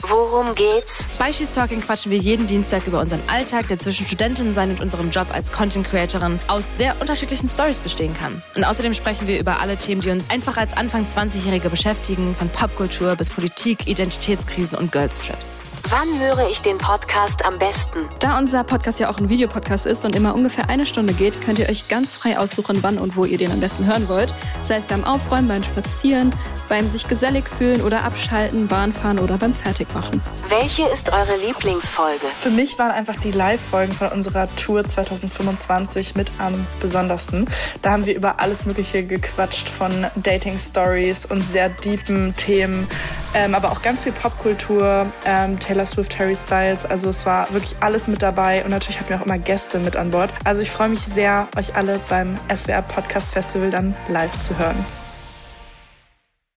Worum geht's? Bei She's Talking quatschen wir jeden Dienstag über unseren Alltag, der zwischen Studentinnensein und unserem Job als Content-Creatorin aus sehr unterschiedlichen Stories bestehen kann. Und außerdem sprechen wir über alle Themen, die uns einfach als Anfang 20-Jährige beschäftigen, von Popkultur bis Politik, Identitätskrisen und Girlstrips. Wann höre ich den Podcast am besten? Da unser Podcast ja auch ein Videopodcast ist und immer ungefähr 1 Stunde geht, könnt ihr euch ganz frei aussuchen, wann und wo ihr den am besten hören wollt. Sei es beim Aufräumen, beim Spazieren, beim sich gesellig fühlen oder abschalten, Bahnfahren oder beim Fertigmachen. Welche ist eure Lieblingsfolge? Für mich waren einfach die Live-Folgen von unserer Tour 2025 mit am besondersten. Da haben wir über alles Mögliche gequatscht, von Dating-Stories und sehr deepen Themen, aber auch ganz viel Popkultur, Taylor Swift, Harry Styles. Also es war wirklich alles mit dabei und natürlich hatten wir auch immer Gäste mit an Bord. Also ich freue mich sehr, euch alle beim SWR Podcast Festival dann live zu hören.